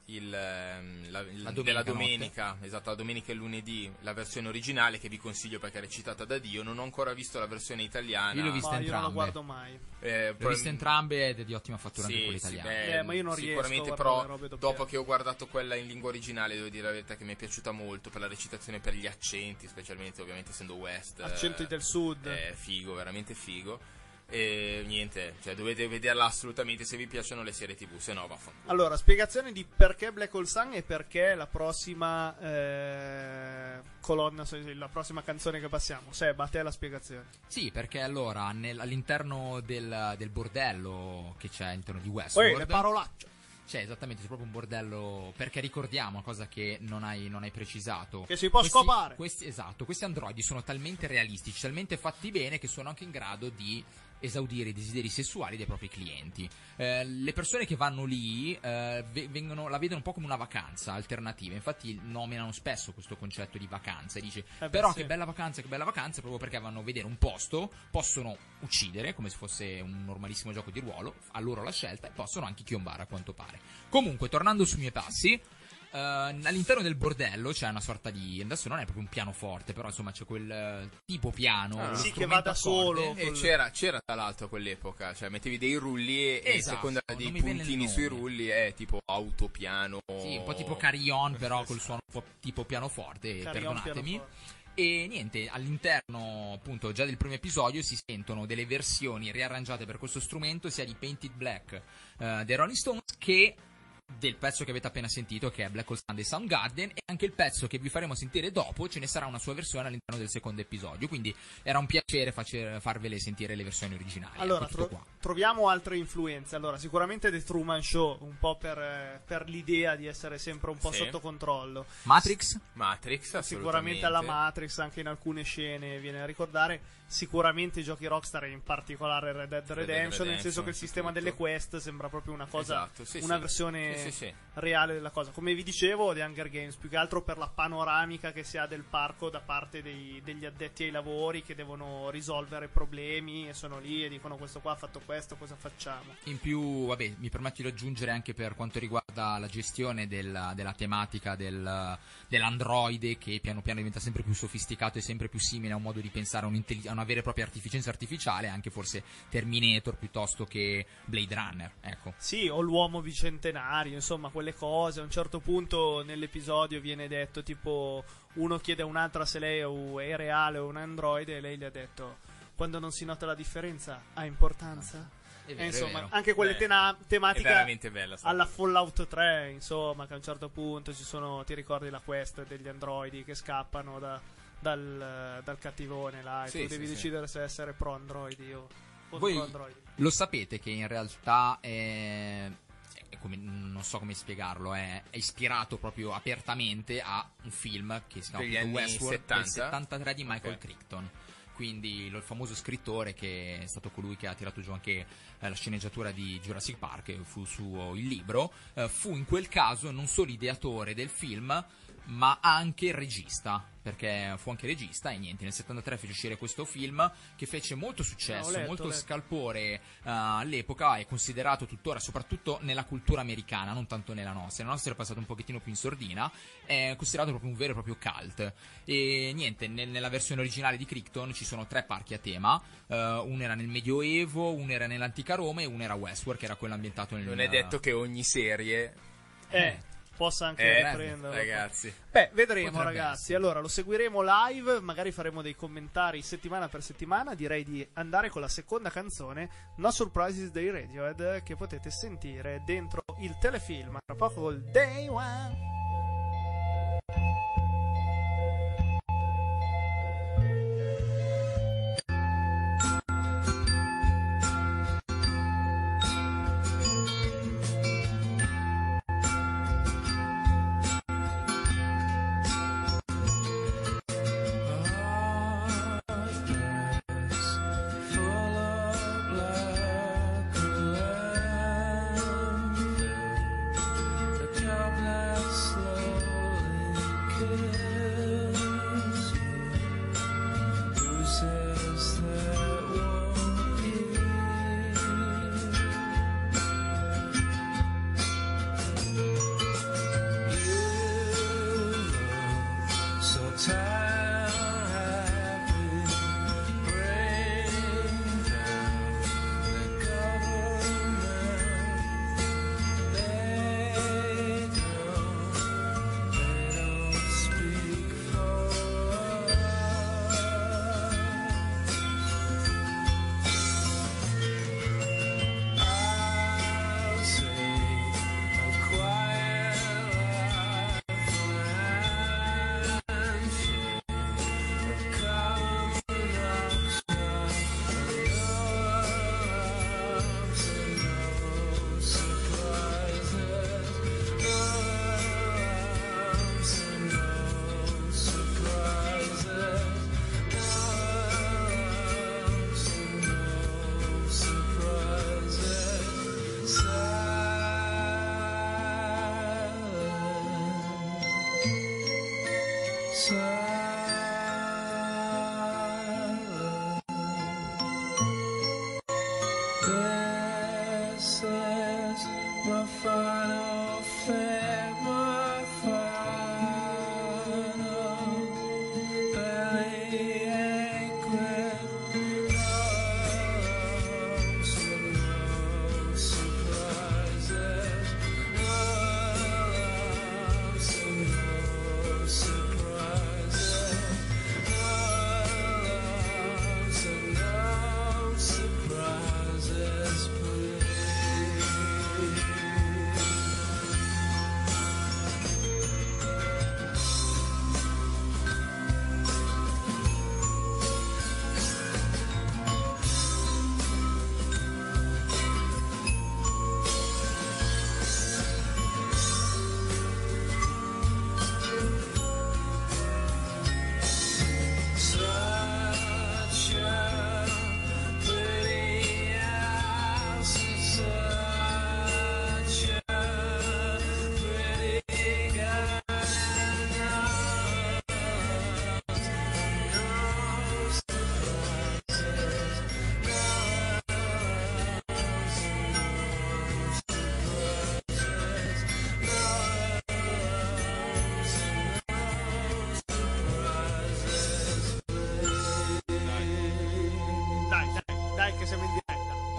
C: della domenica, esatto, la domenica e il lunedì, la versione originale, che vi consiglio perché è recitata da Dio. Non ho ancora visto la versione italiana.
D: Io l'ho vista entrambe.
A: Io non lo guardo mai.
D: L'ho vista entrambe ed è di ottima fattura anche quella italiana.
A: Ma io non riesco
C: sicuramente,
A: a
C: però
A: le robe doppiate.
C: dopo che ho guardato quella in lingua originale devo dire la verità che mi è piaciuta molto, per la recitazione, per gli accenti, specialmente ovviamente essendo West,
A: accenti del sud,
C: è figo, veramente figo. E niente, cioè dovete vederla assolutamente se vi piacciono le serie TV, se no vaffanculo.
A: Allora, spiegazione di perché Black Hole Sun e perché la prossima colonna, la prossima canzone che passiamo. Seba, a te la spiegazione.
D: Sì, perché allora all'interno del bordello che c'è all'interno di Westworld,
A: le parolacce.
D: C'è esattamente, c'è proprio un bordello, perché ricordiamo una cosa che non hai precisato,
A: che si può scopare.
D: Questi androidi sono talmente realistici, talmente fatti bene, che sono anche in grado di esaudire i desideri sessuali dei propri clienti. Le persone che vanno lì la vedono un po' come una vacanza alternativa, infatti nominano spesso questo concetto di vacanza, e dice però sì, che bella vacanza, proprio perché vanno a vedere un posto, possono uccidere come se fosse un normalissimo gioco di ruolo, a loro la scelta, e possono anche chiombare a quanto pare. Comunque, tornando sui miei passi, all'interno del bordello c'è una sorta di, adesso non è proprio un pianoforte, però insomma c'è quel tipo piano,
A: sì, che va da solo,
C: e c'era tra l'altro a quell'epoca, cioè mettevi dei rulli e a seconda dei puntini sui rulli è tipo autopiano,
D: sì, un po' tipo Carillon, però col suono un po' tipo pianoforte, perdonatemi. E niente, all'interno appunto già del primo episodio si sentono delle versioni riarrangiate per questo strumento, sia di Painted Black dei Rolling Stones che del pezzo che avete appena sentito, che è Black Hole Sun dei Soundgarden, e anche il pezzo che vi faremo sentire dopo, ce ne sarà una sua versione all'interno del secondo episodio, quindi era un piacere farvele sentire le versioni originali.
A: Allora,
D: ecco, tutto qua.
A: troviamo altre influenze. Allora, sicuramente The Truman Show, un po' per l'idea di essere sempre un po'
C: Sì.
A: sotto controllo.
D: Matrix?
C: Matrix,
A: Sicuramente
C: assolutamente.
A: alla Matrix, anche in alcune scene viene a ricordare. Sicuramente i giochi Rockstar, in particolare Red Dead Redemption, nel senso che il
C: su
A: sistema
C: tutto.
A: delle quest sembra proprio una cosa,
C: Esatto, sì,
A: una
C: sì.
A: versione
C: Sì.
A: reale della cosa. Come vi dicevo, The Hunger Games, più che altro per la panoramica che si ha del parco da parte degli addetti ai lavori che devono risolvere problemi e sono lì e dicono questo qua ha fatto questo, cosa facciamo?
D: In più, vabbè, mi permetto di aggiungere anche per quanto riguarda la gestione della tematica dell'androide, che piano piano diventa sempre più sofisticato e sempre più simile a un modo di pensare, a una vera e propria artificienza artificiale, anche forse Terminator piuttosto che Blade Runner, ecco.
A: Sì, o l'uomo bicentenario, insomma, quelle cose. A un certo punto nell'episodio viene detto, tipo, uno chiede a un'altra se lei è reale o un androide, e lei gli ha detto, quando non si nota la differenza, ha importanza?
D: È vero,
A: E insomma,
D: è vero.
A: anche quelle
C: È
A: tematiche
C: veramente bella sta
A: alla
C: cosa.
A: Fallout 3, insomma, che a un certo punto ci sono, ti ricordi la quest degli androidi che scappano dal cattivone là, e
C: Sì,
A: tu
C: sì,
A: devi
C: sì.
A: decidere se essere pro androidi o
D: Voi
A: contro androidi.
D: lo sapete che in realtà non so come spiegarlo, è ispirato proprio apertamente a un film che si chiama
C: Degli
D: appunto
C: anni
D: Westworld
C: 70?
D: del 73 di Michael
C: Ok.
D: Crichton. Quindi il famoso scrittore, che è stato colui che ha tirato giù anche la sceneggiatura di Jurassic Park, che fu suo il libro, fu in quel caso non solo ideatore del film, ma anche il regista, perché fu anche regista. E niente, nel 73 fece uscire questo film che fece molto successo,
A: Ho letto.
D: molto scalpore all'epoca, è considerato tuttora, soprattutto nella cultura americana, non tanto nella nostra. La nostra è passata un pochettino più in sordina, è considerato proprio un vero e proprio cult. E niente, nella versione originale di Crichton ci sono 3 parchi a tema, uno era nel Medioevo, uno era nell'antica Roma e uno era Westworld, che era quello ambientato nel...
C: Non è detto che ogni serie
A: Possa anche riprenderlo.
C: ragazzi.
A: Beh, vedremo,
D: Potrebbe
A: ragazzi.
D: essere.
A: Allora, lo seguiremo live. Magari faremo dei commentari settimana per settimana. Direi di andare con la seconda canzone, No Surprises dei Radiohead, che potete sentire dentro il telefilm. Tra poco col Day One.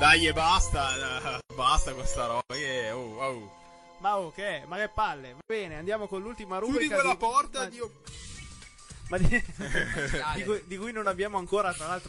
C: Dai, basta. Basta questa roba.
A: Ma ok, ma che palle. Va bene, andiamo con l'ultima rubrica.
C: Chiudi quella porta, Dio.
A: Ma di cui non abbiamo ancora, tra l'altro,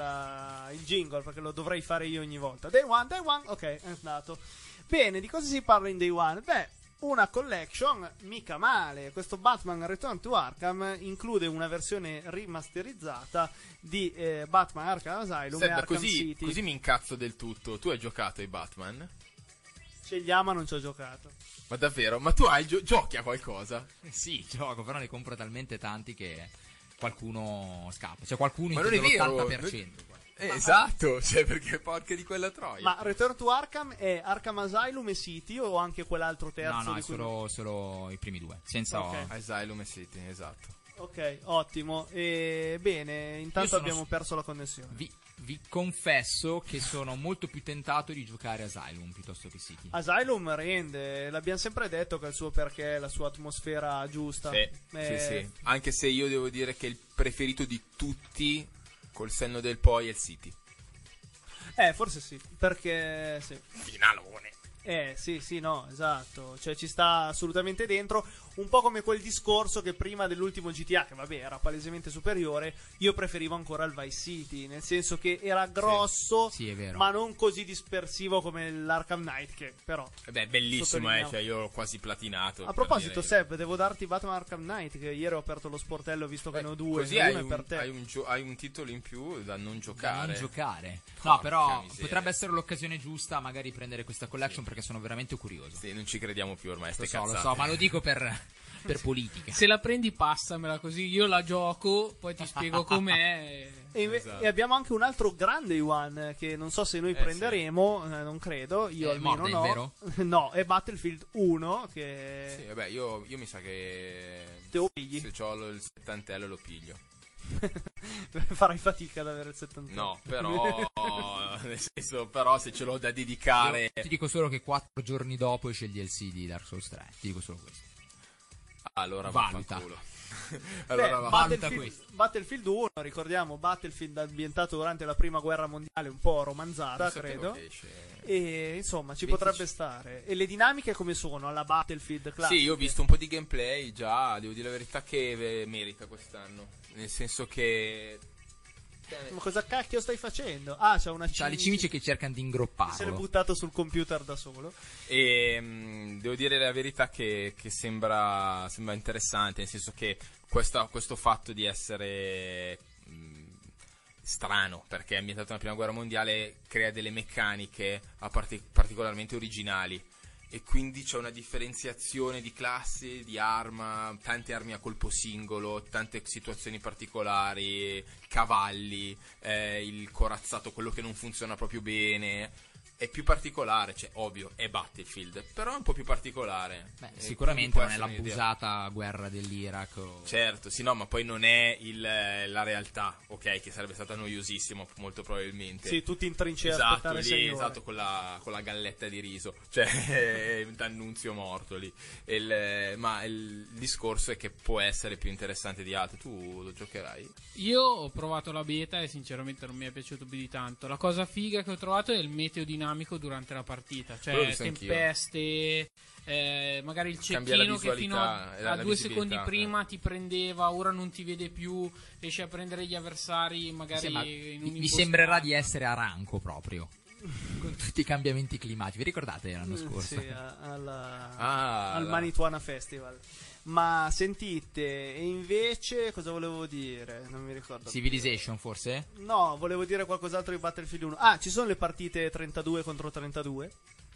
A: il jingle, perché lo dovrei fare io ogni volta. Day one, ok, è andato. Bene, di cosa si parla in Day One? Beh, una collection mica male. Questo Batman Return to Arkham include una versione rimasterizzata di Batman Arkham Asylum e Arkham City.
C: Così mi incazzo del tutto. Tu hai giocato ai Batman?
A: Scegliamo, ma non ci ho giocato.
C: Ma davvero? Ma tu hai giochi a qualcosa?
D: Sì, gioco, però ne compro talmente tanti che qualcuno scappa. Cioè qualcuno
C: Ma
D: intende
C: non è vero,
D: l'80%.
C: Esatto, cioè perché porca di quella troia.
A: Ma Return to Arkham è Arkham Asylum e City o anche quell'altro terzo?
D: No,
A: di
D: è
A: cui...
D: solo i primi due. Senza
A: Ok.
C: Asylum e City, esatto.
A: Ok, ottimo. E bene, intanto abbiamo perso la connessione.
D: Vi confesso che sono molto più tentato di giocare Asylum piuttosto che City.
A: Asylum rende, l'abbiamo sempre detto che è il suo perché, la sua atmosfera giusta.
C: Sì. Anche se io devo dire che il preferito di tutti, col senno del poi, è il City.
A: Forse sì, perché sì.
C: Finalone.
A: Sì, no, esatto. Cioè ci sta assolutamente dentro. Un po' come quel discorso che prima dell'ultimo GTA, che vabbè era palesemente superiore, io preferivo ancora il Vice City, nel senso che era grosso,
D: sì, è vero,
A: ma non così dispersivo come l'Arkham Knight, che però
C: beh, bellissimo, cioè io l'ho quasi platinato.
A: A proposito, Seb, devo darti Batman Arkham Knight, che ieri ho aperto lo sportello, visto che ne ho due,
C: così
A: uno è per te.
C: hai un titolo in più da non giocare.
D: No, però
C: miseria.
D: potrebbe essere l'occasione giusta magari prendere questa collection, perché sono veramente curioso.
C: Sì, non ci crediamo più ormai, ste
D: Lo
C: cazzate.
D: so, ma lo dico per politica.
E: Se la prendi, passamela così io la gioco, poi ti spiego com'è.
A: E abbiamo anche un altro grande One che non so se noi prenderemo, non credo, io almeno
D: Morden,
A: no.
D: vero?
A: No, è Battlefield 1 che
C: Sì, vabbè, io mi sa che
A: te lo pigli.
C: se ho il settantello lo piglio.
A: Farai fatica ad avere il 71.
C: No, però nel senso, però se ce l'ho da dedicare.
D: Io ti dico solo che 4 giorni dopo esce il DLC di Dark Souls 3. Ti dico solo questo.
C: Allora
D: valuta.
C: Allora
A: Battlefield 1, ricordiamo, Battlefield ambientato durante la prima guerra mondiale, un po' romanzata, credo. E insomma, ci potrebbe stare. E le dinamiche come sono alla Battlefield classica?
C: Sì, io ho visto un po' di gameplay già, devo dire la verità che merita quest'anno. Nel senso che
A: ma cosa cacchio stai facendo? Ah, c'è una
D: le cimici che cercano di ingropparlo.
A: Si è buttato sul computer da solo.
C: E devo dire la verità che sembra interessante, nel senso che questo fatto di essere strano, perché è ambientato nella prima guerra mondiale, crea delle meccaniche particolarmente originali. E quindi c'è una differenziazione di classe, di arma, tante armi a colpo singolo, tante situazioni particolari, cavalli, il corazzato, quello che non funziona proprio bene. È più particolare, cioè ovvio, è Battlefield, però è un po' più particolare.
D: Beh, sicuramente non è l'abusata guerra dell'Iraq.
C: Certo, sì, no, ma poi non è la realtà, ok, che sarebbe stata noiosissimo, molto probabilmente.
A: Sì, tutti in trincea
C: esatto,
A: a aspettare
C: lì,
A: 6 ore.
C: esatto, con la galletta di riso, cioè d'Annunzio morto lì. Ma il discorso è che può essere più interessante di altro. Tu lo giocherai?
E: Io ho provato la beta e sinceramente non mi è piaciuto più di tanto. La cosa figa che ho trovato è il meteo dinamico durante la partita, cioè tempeste, magari il cecchino che fino a 2 secondi prima ti prendeva, ora non ti vede più, riesci a prendere gli avversari magari in
D: mi sembrerà di essere a Ranco proprio. Con tutti i cambiamenti climatici, vi ricordate l'anno scorso?
A: Sì, al Manituana Festival. Ma sentite, e invece cosa volevo dire? Non mi ricordo.
D: Civilization forse?
A: No, volevo dire qualcos'altro di Battlefield 1. Ah, ci sono le partite 32 contro 32?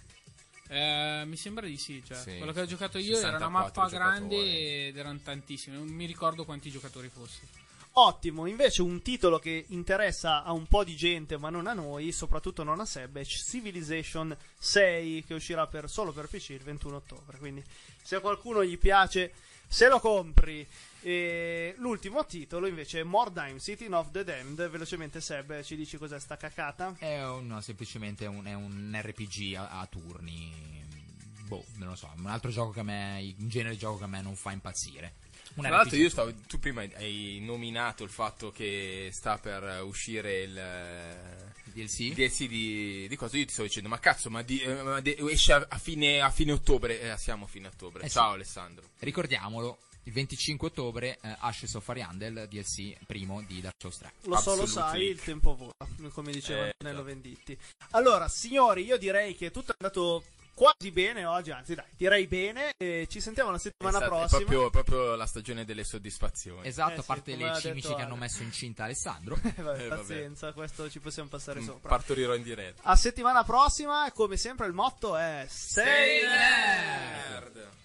E: Mi sembra di sì, cioè, quello che ho giocato io era una mappa grande ed erano tantissimi, non mi ricordo quanti giocatori fossero.
A: Ottimo, invece un titolo che interessa a un po' di gente ma non a noi, soprattutto non a Seb, è Civilization 6, che uscirà solo per PC il 21 ottobre, quindi se a qualcuno gli piace se lo compri. E l'ultimo titolo invece è Mordheim, City of the Damned. Velocemente Seb, ci dici cos'è sta cacata?
D: Semplicemente è un RPG a turni. Non lo so, un altro gioco un genere di gioco che a me non fa impazzire.
C: Tra l'altro tu prima hai nominato il fatto che sta per uscire il DLC di cosa. Io ti stavo dicendo, ma cazzo, esce a fine ottobre. Siamo a fine ottobre. Ciao
D: sì.
C: Alessandro.
D: Ricordiamolo, il 25 ottobre Ashes of Ariandel, DLC primo di Dark Souls 3.
A: Lo sai, il tempo vola, come diceva Antonello Venditti. Allora, signori, io direi che tutto è andato quasi bene oggi, anzi dai, direi bene, e ci sentiamo la settimana prossima.
C: È proprio la stagione delle soddisfazioni.
D: Esatto, a parte le cimici che hanno messo incinta Alessandro.
A: Pazienza, questo ci possiamo passare sopra.
C: Partorirò in diretta.
A: A settimana prossima, come sempre il motto è Sei Nerd!